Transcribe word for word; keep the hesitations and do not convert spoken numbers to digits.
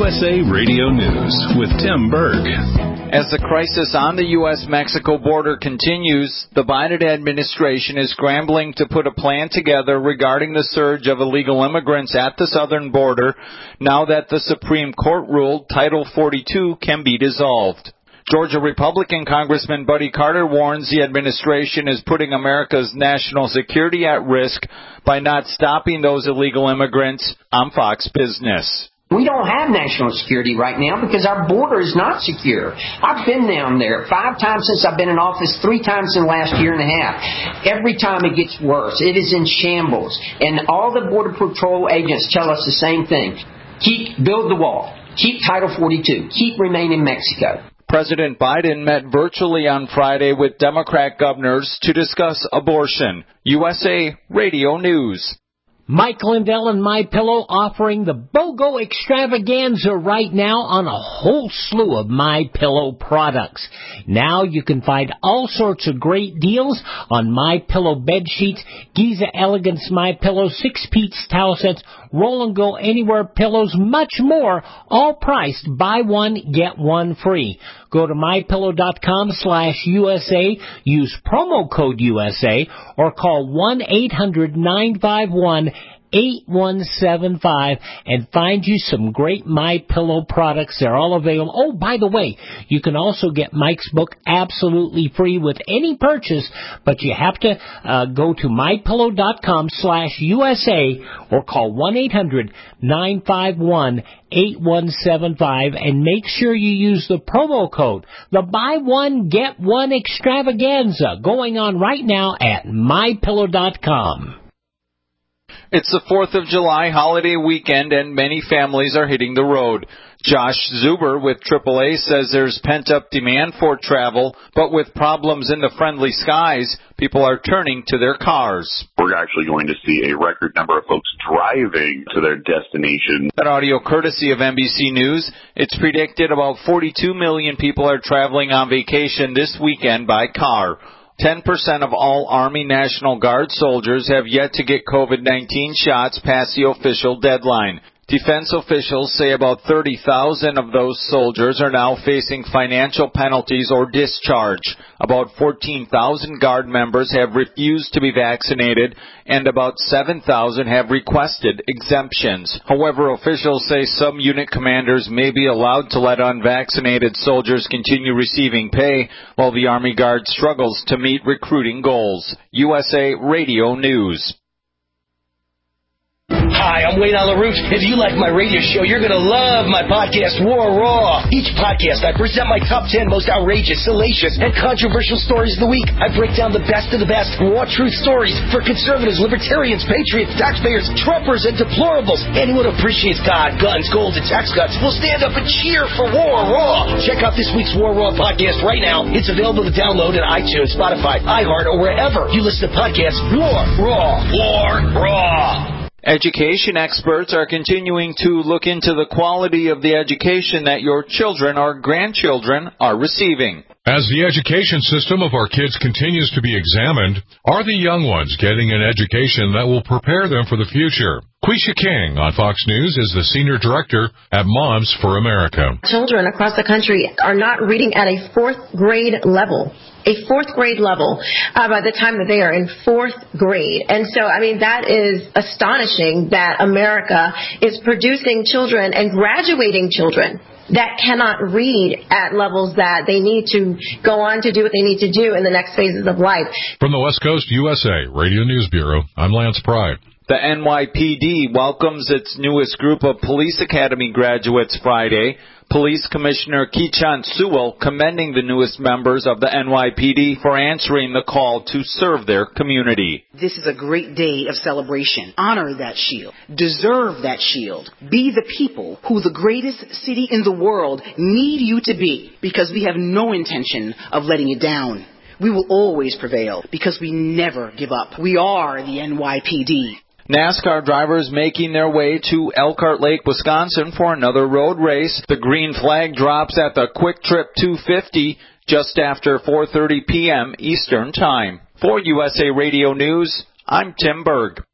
S A Radio News with Tim Berg. As the crisis on the U S Mexico border continues, the Biden administration is scrambling to put a plan together regarding the surge of illegal immigrants at the southern border now that the Supreme Court ruled Title forty-two can be dissolved. Georgia Republican Congressman Buddy Carter warns the administration is putting America's national security at risk by not stopping those illegal immigrants on Fox Business. We don't have national security right now because our border is not secure. I've been down there five times since I've been in office, three times in the last year and a half. Every time it gets worse. It is in shambles. And all the Border Patrol agents tell us the same thing. Keep, build the wall. Keep Title forty-two. Keep remain in Mexico. President Biden met virtually on Friday with Democrat governors to discuss abortion. U S A Radio News. Mike Lindell and MyPillow offering the BOGO extravaganza right now on a whole slew of MyPillow products. Now you can find all sorts of great deals on MyPillow bed sheets, Giza Elegance MyPillow, six-piece towel sets, Roll and Go Anywhere pillows, much more, all priced buy one, get one free. Go to MyPillow.com slash USA, use promo code U S A, or call one eight hundred nine five one eight one seven five and find you some great MyPillow products. They're all available. Oh, by the way, you can also get Mike's book absolutely free with any purchase, but you have to uh, go to MyPillow.com slash USA or call one eight hundred nine five one eight one seven five and make sure you use the promo code, the buy one, get one extravaganza, going on right now at My Pillow dot com. It's the fourth of July holiday weekend, and many families are hitting the road. Josh Zuber with triple A says there's pent-up demand for travel, but with problems in the friendly skies, people are turning to their cars. We're actually going to see a record number of folks driving to their destination. That audio courtesy of N B C News. It's predicted about forty-two million people are traveling on vacation this weekend by car. ten percent of all Army National Guard soldiers have yet to get COVID nineteen shots past the official deadline. Defense officials say about thirty thousand of those soldiers are now facing financial penalties or discharge. About fourteen thousand Guard members have refused to be vaccinated, and about seven thousand have requested exemptions. However, officials say some unit commanders may be allowed to let unvaccinated soldiers continue receiving pay, while the Army Guard struggles to meet recruiting goals. U S A Radio News. Hi, I'm Wayne on the Roots. If you like my radio show, you're going to love my podcast, War Raw. Each podcast, I present my top ten most outrageous, salacious, and controversial stories of the week. I break down the best of the best raw truth stories for conservatives, libertarians, patriots, taxpayers, Trumpers, and deplorables. Anyone who appreciates God, guns, gold, and tax cuts will stand up and cheer for War Raw. Check out this week's War Raw podcast right now. It's available to download at iTunes, Spotify, iHeart, or wherever you listen to podcasts. War Raw. War Raw. Education experts are continuing to look into the quality of the education that your children or grandchildren are receiving. As the education system of our kids continues to be examined, are the young ones getting an education that will prepare them for the future? Quisha King on Fox News is the senior director at Moms for America. Children across the country are not reading at a fourth grade level. A fourth grade level uh, by the time that they are in fourth grade. And so, I mean, that is astonishing that America is producing children and graduating children that cannot read at levels that they need to go on to do what they need to do in the next phases of life. From the West Coast U S A Radio News Bureau, I'm Lance Pride. The N Y P D welcomes its newest group of Police Academy graduates Friday. Police Commissioner Keechant Sewell commending the newest members of the N Y P D for answering the call to serve their community. This is a great day of celebration. Honor that shield. Deserve that shield. Be the people who the greatest city in the world need you to be, because we have no intention of letting you down. We will always prevail because we never give up. We are the N Y P D. NASCAR drivers making their way to Elkhart Lake, Wisconsin for another road race. The green flag drops at the Quick Trip two fifty just after four thirty p.m. Eastern Time. For U S A Radio News, I'm Tim Berg.